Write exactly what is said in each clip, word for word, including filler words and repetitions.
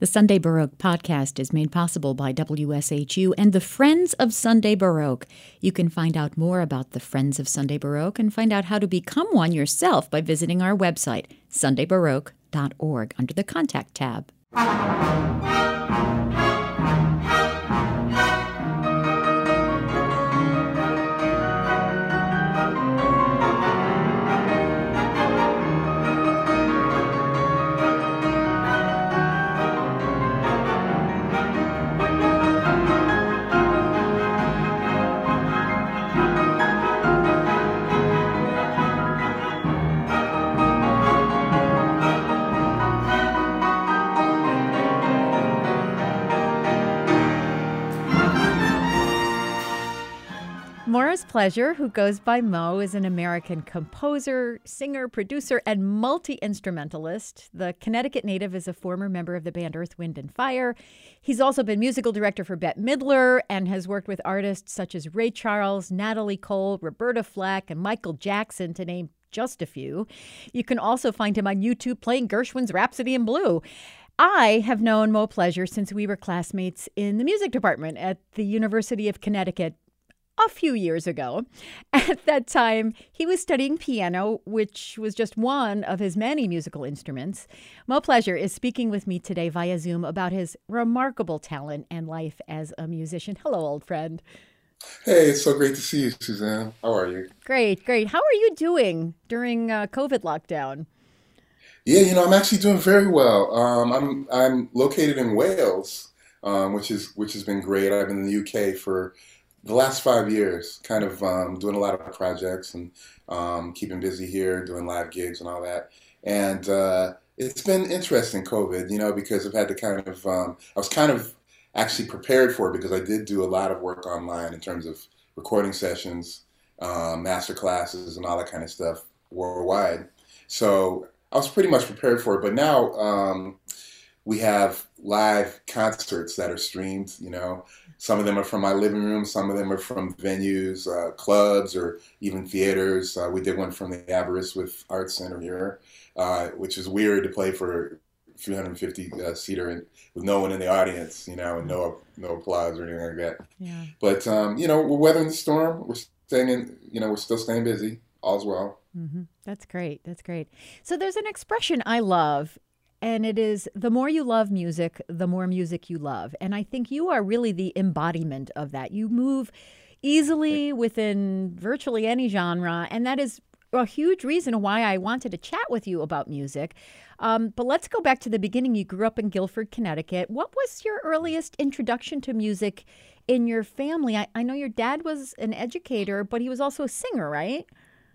The Sunday Baroque podcast is made possible by W S H U and the Friends of Sunday Baroque. You can find out more about the Friends of Sunday Baroque and find out how to become one yourself by visiting our website, sunday baroque dot org, under the Contact tab. Morris Pleasure, who goes by Mo, is an American composer, singer, producer, and multi-instrumentalist. The Connecticut native is a former member of the band Earth, Wind, and Fire. He's also been musical director for Bette Midler and has worked with artists such as Ray Charles, Natalie Cole, Roberta Flack, and Michael Jackson, to name just a few. You can also find him on YouTube playing Gershwin's Rhapsody in Blue. I have known Mo Pleasure since we were classmates in the music department at the University of Connecticut a few years ago. At that time, he was studying piano, which was just one of his many musical instruments. Mo Pleasure is speaking with me today via Zoom about his remarkable talent and life as a musician. Hello, old friend. Hey, it's so great to see you, Suzanne. How are you? Great, great. How are you doing during uh, COVID lockdown? Yeah, you know, I'm actually doing very well. Um, I'm I'm located in Wales, um, which is which has been great. I've been in the U K for the last five years, kind of um, doing a lot of projects and um, keeping busy here, doing live gigs and all that. And uh, it's been interesting, COVID, you know, because I've had to kind of, um, I was kind of actually prepared for it because I did do a lot of work online in terms of recording sessions, um, master classes, and all that kind of stuff worldwide. So I was pretty much prepared for it. But now um, we have live concerts that are streamed, you know. Some of them are from my living room. Some of them are from venues, uh, clubs, or even theaters. Uh, we did one from the Aberystwyth Arts Center here, uh, which is weird to play for a three hundred fifty uh, seater and with no one in the audience, you know, and no no applause or anything like that. Yeah. But um, you know, we're weathering the storm. We're staying in. You know, we're still staying busy. All's well. Mm-hmm. That's great. That's great. So there's an expression I love. And it is, the more you love music, the more music you love. And I think you are really the embodiment of that. You move easily within virtually any genre. And that is a huge reason why I wanted to chat with you about music. Um, but let's go back to the beginning. You grew up in Guilford, Connecticut. What was your earliest introduction to music in your family? I, I know your dad was an educator, but he was also a singer, right?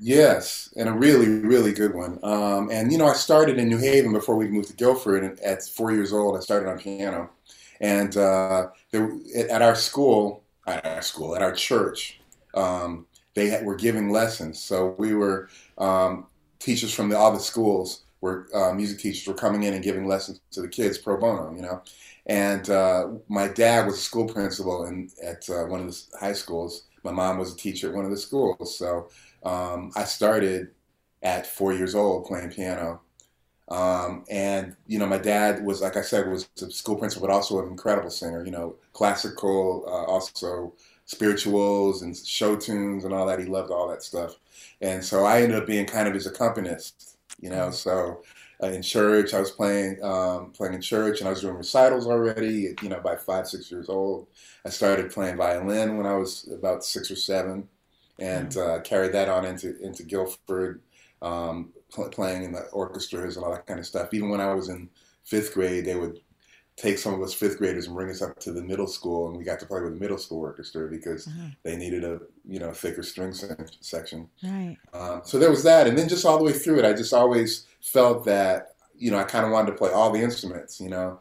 Yes, and a really, really good one. Um, and, you know, I started in New Haven before we moved to Guilford. And at four years old, I started on piano. And uh, there, at our school, at our school, at our church, um, they had, were giving lessons. So we were, um, teachers from the, all the schools, were uh, music teachers were coming in and giving lessons to the kids pro bono, you know. And uh, my dad was a school principal in, at uh, one of the high schools. My mom was a teacher at one of the schools. So Um, I started at four years old playing piano. Um, and, you know, my dad was, like I said, was a school principal, but also an incredible singer, you know, classical, uh, also spirituals and show tunes and all that. He loved all that stuff. And so I ended up being kind of his accompanist, you know, so uh, in church, I was playing, um, playing in church, and I was doing recitals already, you know, by five, six years old. I started playing violin when I was about six or seven. And uh, carried that on into into Guilford, um, pl- playing in the orchestras and all that kind of stuff. Even when I was in fifth grade, they would take some of us fifth graders and bring us up to the middle school, and we got to play with the middle school orchestra because uh-huh. they needed a you know thicker string se- section. Right. Um, so there was that, and then just all the way through it, I just always felt that you know I kind of wanted to play all the instruments. You know,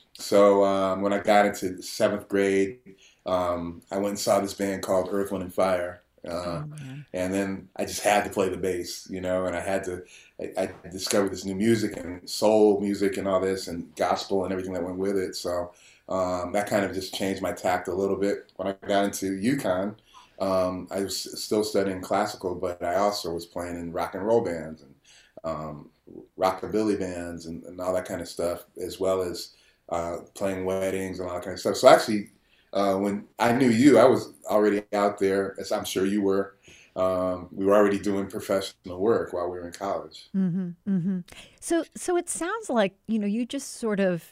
so um, when I got into seventh grade, um, I went and saw this band called Earth, Wind, and Fire. Uh, oh, and then I just had to play the bass, you know, and I had to, I, I discovered this new music and soul music and all this and gospel and everything that went with it. So um, that kind of just changed my tact a little bit. When I got into UConn, um, I was still studying classical, but I also was playing in rock and roll bands and um, rockabilly bands and, and all that kind of stuff, as well as uh, playing weddings and all that kind of stuff. So actually, uh, when I knew you, I was already out there, as I'm sure you were. Um, we were already doing professional work while we were in college. Hmm. Hmm. So, so it sounds like, you know, you just sort of,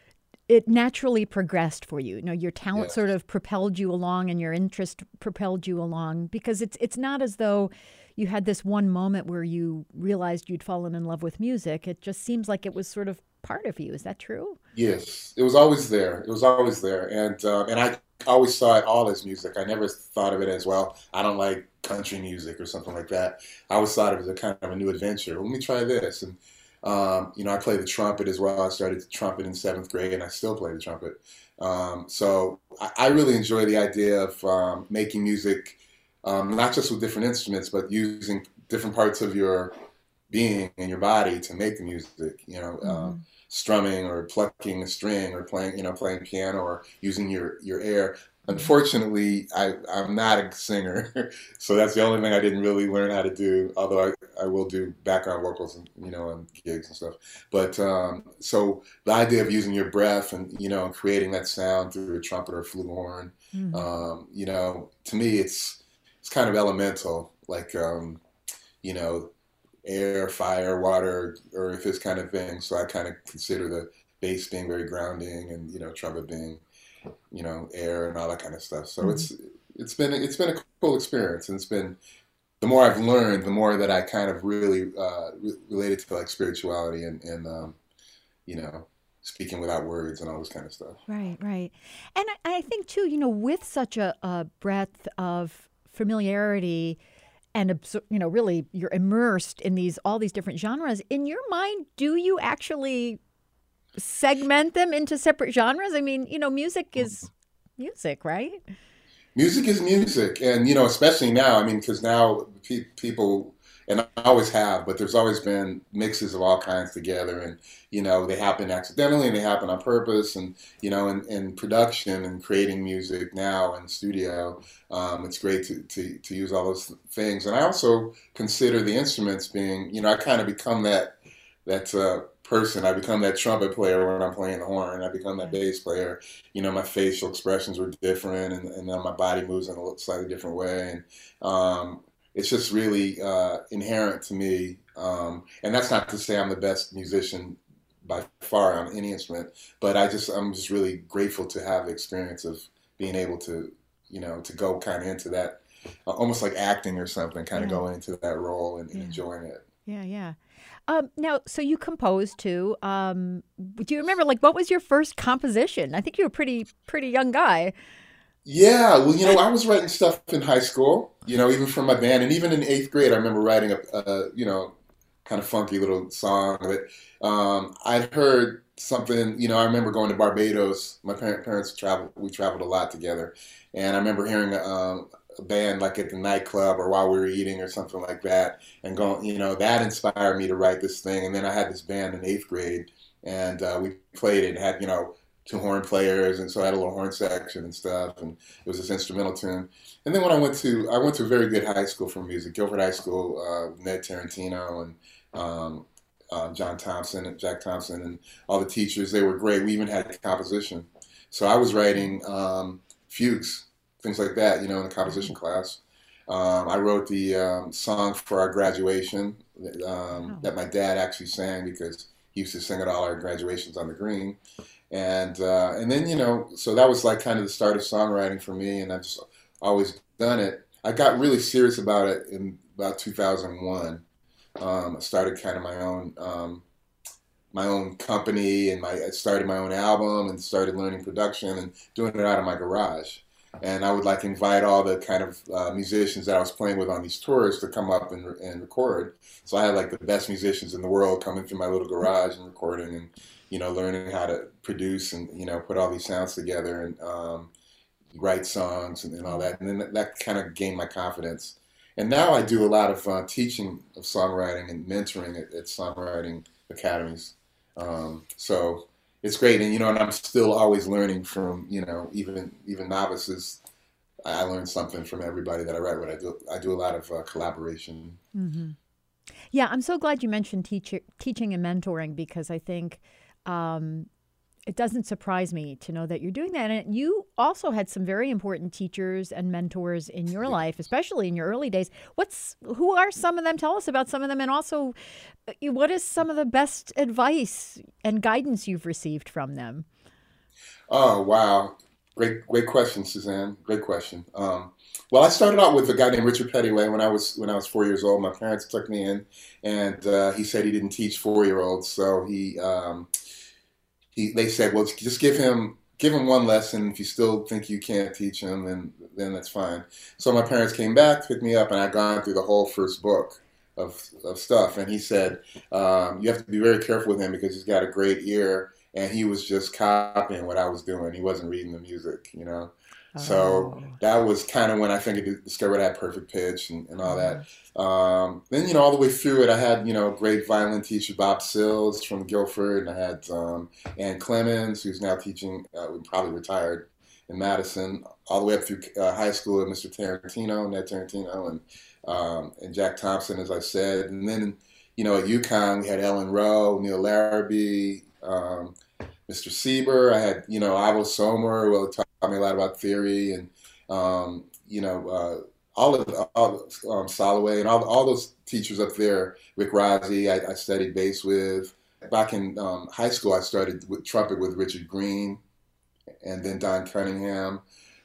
it naturally progressed for you. You know, your talent sort Yes. of propelled you along and your interest propelled you along because it's it's not as though you had this one moment where you realized you'd fallen in love with music. It just seems like it was sort of part of you. Is that true? Yes, it was always there. It was always there, and uh, and I always saw it all as music. I never thought of it as, well, I don't like country music or something like that. I always thought of it as a kind of a new adventure. Let me try this, and um, you know, I play the trumpet as well. I started the trumpet in seventh grade, and I still play the trumpet. Um, so I, I really enjoy the idea of um, making music, um, not just with different instruments, but using different parts of your being and your body to make the music. You know, um, Hmm. strumming or plucking a string or playing, you know, playing piano or using your your air. Hmm. Unfortunately, I I'm not a singer, so that's the only thing I didn't really learn how to do. Although I, I will do background vocals and you know on gigs and stuff. But um, so the idea of using your breath and you know creating that sound through a trumpet or flugelhorn, Hmm. um, you know, to me it's it's kind of elemental, like um, you know air, fire, water, earth, this kind of thing. So I kind of consider the bass being very grounding, and you know, trumpet being you know air and all that kind of stuff. So Hmm. it's it's been it's been a cool experience, and it's been the more I've learned, the more that I kind of really uh, re- related to like spirituality and and um, you know speaking without words and all this kind of stuff. Right, right. And I, I think too, you know, with such a, a breadth of familiarity and absor- you know, really you're immersed in these all these different genres. In your mind, do you actually segment them into separate genres? I mean, you know, music is music, right? Music is music, and you know, especially now. I mean, because now pe- people, and I always have, but there's always been mixes of all kinds together, and you know, they happen accidentally and they happen on purpose, and you know, in, in production and creating music now in studio, um, it's great to, to to use all those things. And I also consider the instruments being, you know, I kind of become that that uh, person. I become that trumpet player when I'm playing the horn. I become that Yeah. bass player. You know, my facial expressions were different, and, and then my body moves in a slightly different way, and um, it's just really uh, inherent to me. Um, and that's not to say I'm the best musician by far on any instrument, but I just I'm just really grateful to have the experience of being able to, you know, to go kind of into that, uh, almost like acting or something, kind of Yeah. going into that role and, and Yeah. enjoying it. Yeah, yeah. Um, now, so you composed too. Um, do you remember like what was your first composition? I think you were a pretty pretty young guy. Yeah, well, you know, I was writing stuff in high school, you know, even for my band, and even in eighth grade, I remember writing a, a you know, kind of funky little song that um, I'd heard something. You know, I remember going to Barbados. My parent, parents traveled. We traveled a lot together, and I remember hearing um, a band like at the nightclub or while we were eating or something like that, and going. You know, that inspired me to write this thing. And then I had this band in eighth grade, and uh, we played it. And had you know two horn players, and so I had a little horn section and stuff, and it was this instrumental tune. And then when I went to I went to a very good high school for music, Guilford High School, uh, Ned Tarantino and um, uh, John Thompson and Jack Thompson and all the teachers. They were great. We even had composition, so I was writing um, fugues, things like that, you know, in the composition Wow. class. Um, I wrote the um, song for our graduation um, Wow. that my dad actually sang because he used to sing at all our graduations on the green and uh, and then you know, so that was like kind of the start of songwriting for me, and I've just always done it. I got really serious about it in about two thousand one. Um, I started kind of my own um, my own company, and my I started my own album and started learning production and doing it out of my garage. And I would like invite all the kind of uh, musicians that I was playing with on these tours to come up and, and record. So I had like the best musicians in the world coming through my little garage and recording, and you know learning how to produce and you know put all these sounds together and um, write songs and, and all Yeah. that. And then that, that kind of gained my confidence. And now I do a lot of uh, teaching of songwriting and mentoring at, at songwriting academies. Um, so it's great, and you know, and I'm still always learning from you know even even novices. I learn something from everybody that I write with. I do I do a lot of uh, collaboration. Hmm. Yeah, I'm so glad you mentioned teacher, teaching and mentoring because I think um, it doesn't surprise me to know that you're doing that. And you also had some very important teachers and mentors in your life, especially in your early days. What's who are some of them? Tell us about some of them, and also, uh, what is some of the best advice and guidance you've received from them? Oh, wow. Great, great question, Suzanne. Great question. Um, well, I started out with a guy named Richard Pettyway when I was when I was four years old. My parents took me in, and uh, he said he didn't teach four-year-olds, so he um, he they said, well, just give him give him one lesson. If you still think you can't teach him, then then that's fine. So my parents came back, picked me up, and I'd gone through the whole first book of of stuff. And he said, um, you have to be very careful with him because he's got a great ear, and he was just copying what I was doing. He wasn't reading the music, you know. So Oh. that was kind of when I think I discovered I had perfect pitch and, and all Mhm. that. Um, then, you know, all the way through it, I had, you know, great violin teacher Bob Sills from Guilford, and I had um, Ann Clemens, who's now teaching, uh, probably retired in Madison, all the way up through uh, high school with Mister Tarantino, Ned Tarantino, and um, and Jack Thompson, as I said. And then, you know, at UConn, we had Ellen Rowe, Neil Larrabee, um, Mister Sieber. I had, you know, Ivo Somer, who taught me a lot about theory, and, um, you know, uh, all of all, um, Soloway and all, all those teachers up there. Rick Rossi, I, I studied bass with. Back in um, high school, I started with trumpet with Richard Green, and then Don Cunningham.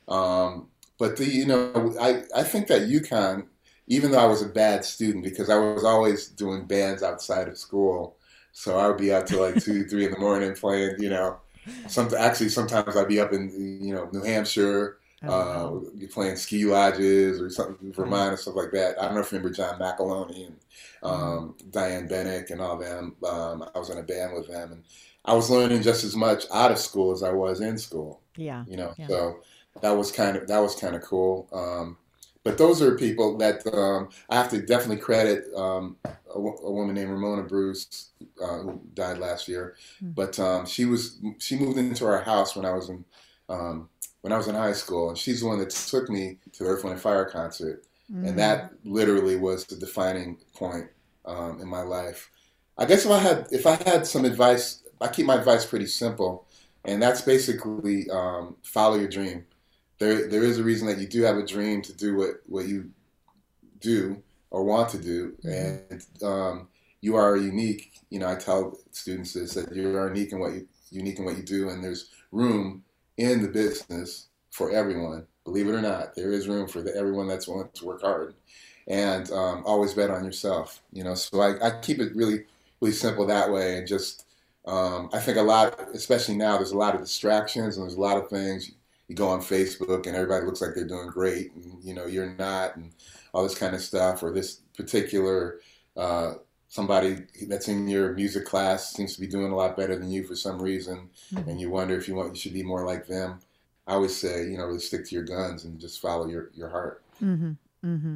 Um, but the, you know, I, I think that UConn, even though I was a bad student, because I was always doing bands outside of school, so I would be out till like two, three in the morning playing, you know, some, actually sometimes I'd be up in, you know, New Hampshire, Oh, uh, wow. playing ski lodges or something, Right. Vermont and stuff like that. I don't know if you remember John McAloney and Mm. um, Diane Bennick and all them. Um, I was in a band with them, and I was learning just as much out of school as I was in school, Yeah. you know. Yeah. So that was kind of that was kind of cool. Um, but those are people that um, I have to definitely credit. Um, a, wo- a woman named Ramona Bruce, uh, who died last year, Mm. but um, she was she moved into our house when I was in um, when I was in high school, and she's the one that took me to the Earth, Wind and Fire concert, and Mm. that literally was the defining point um, in my life. I guess if I had if I had some advice, I keep my advice pretty simple, and that's basically um, follow your dream. There there is a reason that you do have a dream to do what what you do or want to do, Hmm. and um, you are unique. You know, I tell students this that you are unique in what you unique in what you do, and there's room in the business for everyone. Believe it or not, there is room for the, everyone that's willing to work hard, and um, always bet on yourself. You know, so I, I keep it really really simple that way, and just um, I think a lot, especially now, there's a lot of distractions and there's a lot of things. You go on Facebook and everybody looks like they're doing great, and you know you're not, and all this kind of stuff, or this particular uh, somebody that's in your music class seems to be doing a lot better than you for some reason, Hmm. and you wonder if you want you should be more like them. I always say, you know, really stick to your guns and just follow your, your heart. Hmm. Hmm.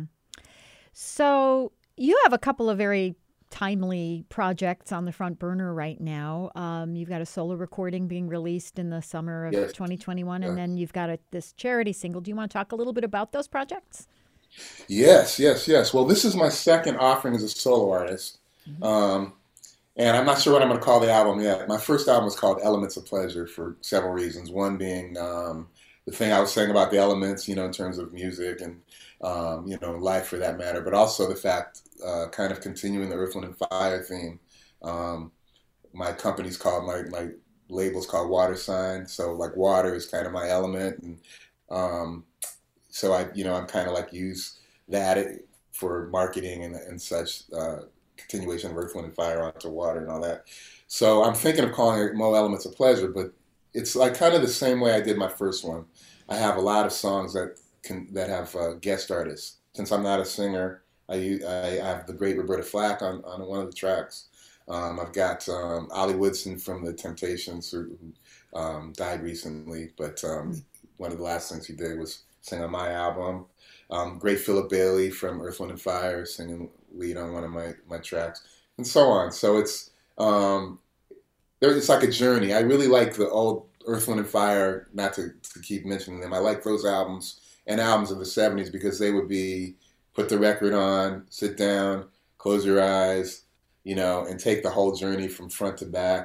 So you have a couple of very timely projects on the front burner right now. Um, you've got a solo recording being released in the summer of Yes, twenty twenty-one, and yes, then you've got a, this charity single. Do you want to talk a little bit about those projects? yes, yes, yes. Well, this is my second offering as a solo artist. Hmm. Um, And I'm not sure what I'm going to call the album yet. My first album was called Elements of Pleasure for several reasons. One being um, the thing I was saying about the elements, you know, in terms of music and, um, you know, life for that matter, but also the fact, uh, kind of continuing the Earth, Wind, and Fire theme. Um, my company's called, my, my label's called Water Sign. So, like, water is kind of my element. And um, so I, you know, I'm kind of like use that for marketing and, and such. Uh, continuation of Earth, Wind, and Fire onto water and all that. So I'm thinking of calling it Mo Elements of Pleasure, but it's like kind of the same way I did my first one. I have a lot of songs that can that have uh, guest artists. Since I'm not a singer, I, I have the great Roberta Flack on, on one of the tracks. Um, I've got um, Ollie Woodson from the Temptations, who um, died recently, but um, one of the last things he did was sing on my album. Um, great Philip Bailey from Earth, Wind, and Fire singing lead on one of my, my tracks, and so on. So it's um, it's like a journey. I really like the old Earth, Wind, and Fire, not to, to keep mentioning them. I like those albums and albums of the seventies because they would be put the record on, sit down, close your eyes, you know, and take the whole journey from front to back.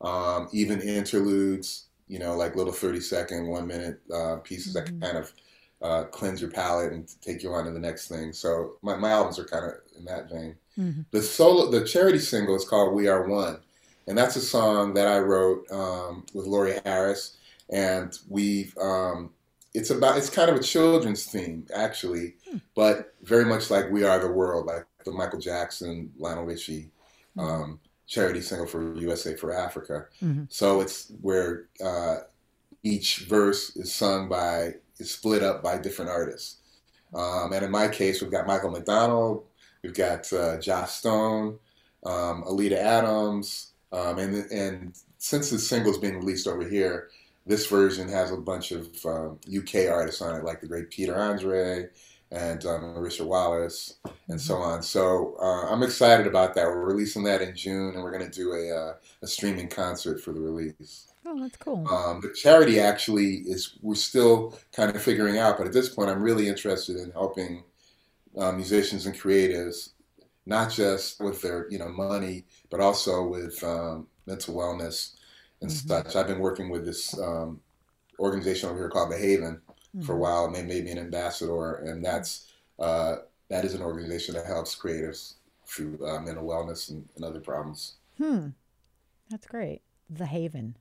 um, even interludes, you know, like little thirty second, one minute uh, pieces that Mm-hmm. kind of uh, cleanse your palate and take you on to the next thing. So my, my albums are kind of in that vein. Mm-hmm. The solo, the charity single is called "We Are One," and that's a song that I wrote um, with Laurie Harris, and we've. Um, it's about. It's kind of a children's theme, actually, but very much like "We Are the World," like the Michael Jackson, Lionel Richie Mm-hmm. um, charity single for U S A for Africa. Mm-hmm. So it's where uh, each verse is sung by is split up by different artists. Um, and in my case, we've got Michael McDonald, we've got uh, Joss Stone, um, Alita Adams, um, and and since the single's being released over here, this version has a bunch of um, U K artists on it, like the great Peter Andre and um, Marisha Wallace, and Mm-hmm. so on. So uh, I'm excited about that. We're releasing that in June, and we're going to do a, uh, a streaming concert for the release. Oh, that's cool. Um, the charity actually is we're still kind of figuring out, but at this point, I'm really interested in helping uh, musicians and creatives, not just with their you know money, but also with um, mental wellness and Mm-hmm. such. I've been working with this um, organization over here called The Haven for a Mm-hmm. while, and they made me an ambassador, and that's uh, that is an organization that helps creatives through uh, mental wellness and, and other problems. Hmm. That's great. The Haven.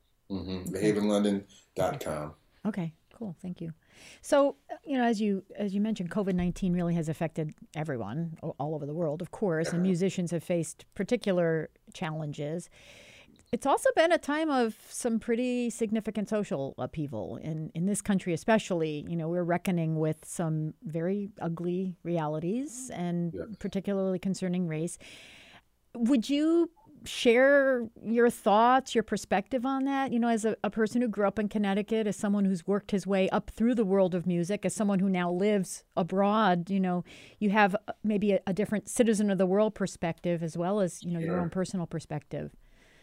hmm the Okay. haven london dot Okay. com. Okay. Cool. Thank you. So, uh, you know, as you as you mentioned, COVID nineteen really has affected everyone a- all over the world, of course, and musicians have faced particular challenges. It's also been a time of some pretty significant social upheaval in in this country, especially. You know, we're reckoning with some very ugly realities, and Yeah. particularly concerning race. Would you share your thoughts, your perspective on that? You know, as a, a person who grew up in Connecticut, as someone who's worked his way up through the world of music, as someone who now lives abroad, you know, you have uh, maybe a, a different citizen of the world perspective as well as, you know, your own Sure. personal perspective.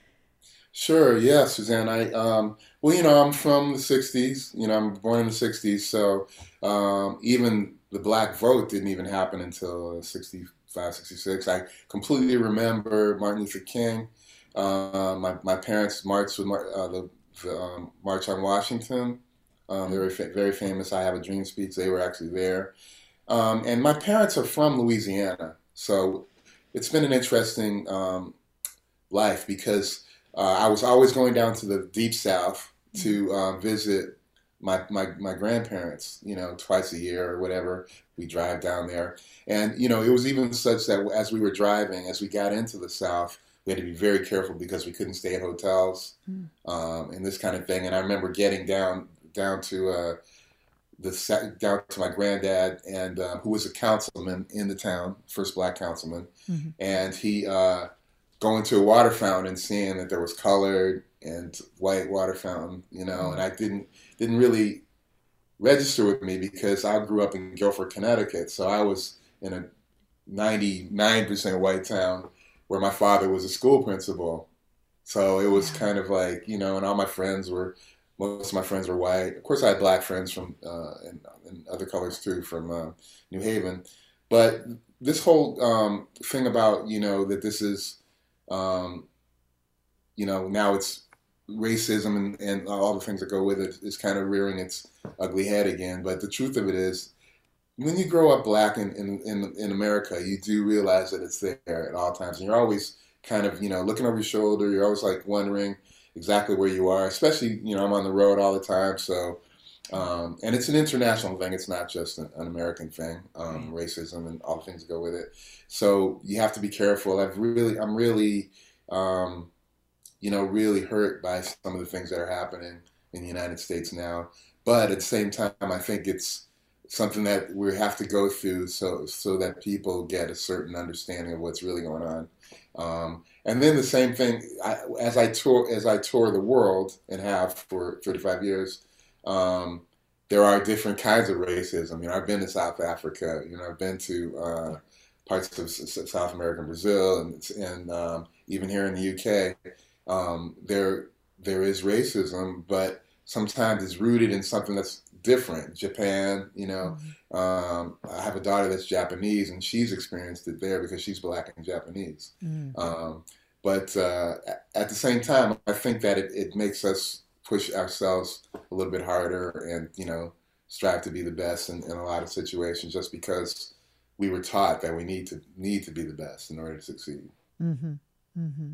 Sure, yeah, Suzanne. I um, well, you know, I'm from the sixties. You know, I'm born in the sixties, so um, even the black vote didn't even happen until sixty-five, sixty-six. I completely remember Martin Luther King. Uh, my my parents marched with Mar- uh, the, the um, March on Washington. Um, they were fa- very famous. I Have a Dream speech. They were actually there. Um, and my parents are from Louisiana, so it's been an interesting um, life because uh, I was always going down to the deep south Mm-hmm. to um, visit my, my my grandparents, you know, twice a year or whatever. We drive down there, and you know, it was even such that as we were driving, as we got into the south, we had to be very careful because we couldn't stay at hotels um, and this kind of thing. And I remember getting down down to uh, the sa- down to my granddad, and uh, who was a councilman in the town, first black councilman, Mm-hmm. and he uh, going to a water fountain and seeing that there was colored and white water fountain, you know, and I didn't didn't really register with me because I grew up in Guilford, Connecticut, so I was in a ninety-nine percent white town where my father was a school principal. So it was Yeah. kind of like, you know, and all my friends were, most of my friends were white. Of course, I had black friends from, uh, and, and other colors too, from uh, New Haven. But this whole um, thing about, you know, that this is, um, you know, now it's racism and, and all the things that go with it is kind of rearing its ugly head again. But the truth of it is, when you grow up black in, in, in, in America, you do realize that it's there at all times. And you're always kind of, you know, looking over your shoulder. You're always like wondering exactly where you are, especially, you know, I'm on the road all the time. So, um, and it's an international thing. It's not just an, an American thing, um, Right. racism and all the things that go with it. So you have to be careful. I've really, I'm really, um, you know, really hurt by some of the things that are happening in the United States now. But at the same time, I think it's something that we have to go through so so that people get a certain understanding of what's really going on. Um, and then the same thing I, as I tour as I tour the world and have for thirty-five years. Um, there are different kinds of racism. You know, I've been to South Africa. You know, I've been to uh, parts of S- South America, and Brazil, and and um, even here in the U K. Um, there there is racism, but sometimes it's rooted in something that's different. Japan, you know, Mhm. um, I have a daughter that's Japanese, and she's experienced it there because she's black and Japanese. Mm. Um, but uh, at the same time, I think that it, it makes us push ourselves a little bit harder and, you know, strive to be the best in, in a lot of situations just because we were taught that we need to need to be the best in order to succeed. Mm-hmm. Mm-hmm.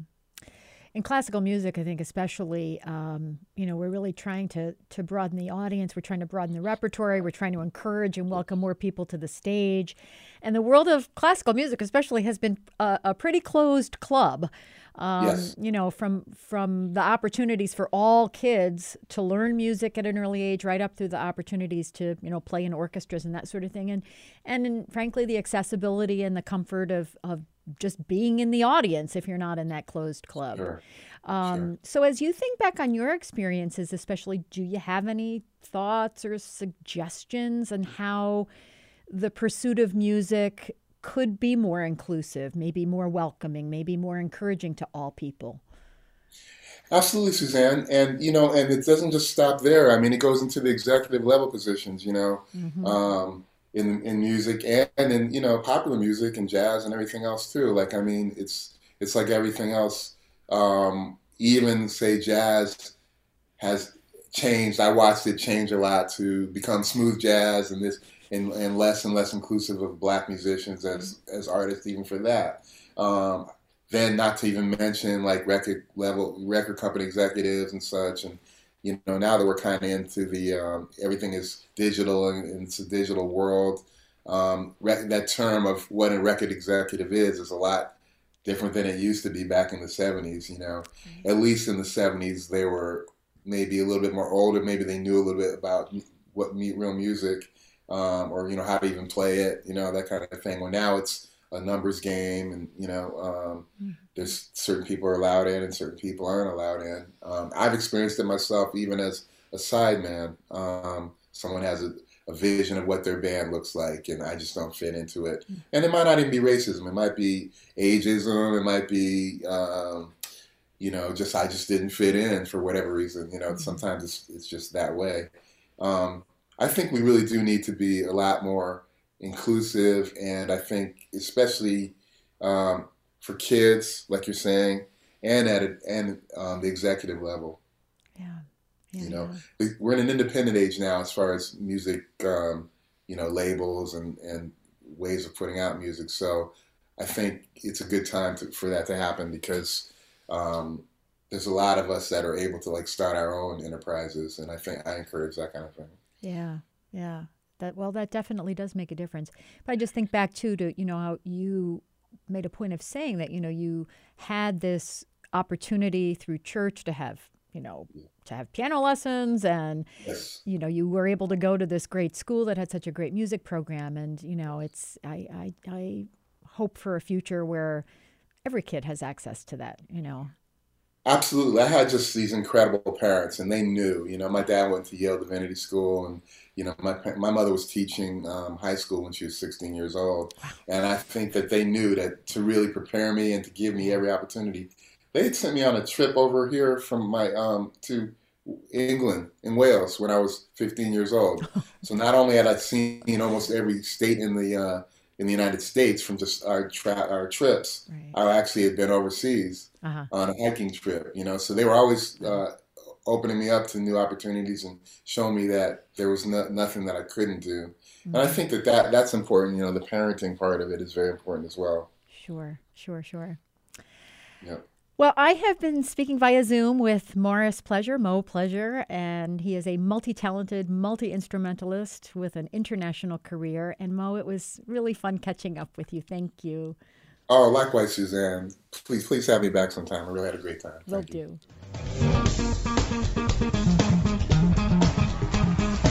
In classical music, I think especially, um, you know, we're really trying to to broaden the audience. We're trying to broaden the repertoire. We're trying to encourage and welcome more people to the stage. And the world of classical music, especially, has been a, a pretty closed club. Um, Yes, you know, from from the opportunities for all kids to learn music at an early age, right up through the opportunities to, you know, play in orchestras and that sort of thing, and and in, frankly, the accessibility and the comfort of of just being in the audience if you're not in that closed club. sure, sure. Um, so, as you think back on your experiences, especially, do you have any thoughts or suggestions on how the pursuit of music could be more inclusive, maybe more welcoming, maybe more encouraging to all people? Absolutely, Suzanne. And, you know, and it doesn't just stop there. I mean, it goes into the executive level positions, you know, Mm-hmm. um, in, in music and in, you know, popular music and jazz and everything else too. Like, I mean, it's, it's like everything else. Um, even say jazz has changed. I watched it change a lot to become smooth jazz and this and, and less and less inclusive of black musicians as as artists, even for that. Um, then not to even mention like record level record company executives and such. And you know now that we're kind of into the um, everything is digital and, and it's a digital world. Um, rec- that term of what a record executive is is a lot different than it used to be back in the seventies. You know, Right. at least in the seventies they were maybe a little bit more older. Maybe they knew a little bit about what me, real music, um, or you know how to even play it. You know that kind of thing. Well, now it's a numbers game, and you know um, there's certain people are allowed in and certain people aren't allowed in. Um, I've experienced it myself, even as a sideman. Um, someone has a, a vision of what their band looks like, and I just don't fit into it. And it might not even be racism. It might be ageism. It might be um, you know, just I just didn't fit in for whatever reason. You know, Mm-hmm. sometimes it's it's just that way. Um, I think we really do need to be a lot more inclusive, and I think especially um, for kids, like you're saying, and at a, and um, the executive level. Yeah. Yeah. You know, Yeah. We- we're in an independent age now as far as music, um, you know, labels and and ways of putting out music. So I think it's a good time to, for that to happen because um, there's a lot of us that are able to like start our own enterprises, and I think I encourage that kind of thing. Yeah. Yeah. That well, that definitely does make a difference. But I just think back too to, you know, how you made a point of saying that, you know, you had this opportunity through church to have, you know, to have piano lessons, and Yes, you know, you were able to go to this great school that had such a great music program. And you know, it's I I, I hope for a future where every kid has access to that, you know. absolutely. I had just these incredible parents, and they knew. You know, my dad went to Yale Divinity School, and you know, my pa- my mother was teaching um, high school when she was sixteen years old, and I think that they knew that to really prepare me and to give me every opportunity. They had sent me on a trip over here from my um, to England and Wales when I was fifteen years old. So not only had I seen almost every state in the uh, in the United States from just our tra- our trips, Right. I actually had been overseas Uh-huh. on a hiking trip. You know, so they were always uh, opening me up to new opportunities and showing me that there was no, nothing that I couldn't do. And I Mm-hmm. think that, that that's important. You know, the parenting part of it is very important as well. Sure, sure, sure. Yeah. Well, I have been speaking via Zoom with Morris Pleasure, Mo Pleasure, and he is a multi talented, multi instrumentalist with an international career. And Mo, it was really fun catching up with you. Thank you. Oh, likewise, Suzanne. Please, please have me back sometime. I really had a great time. Will Thank you. do.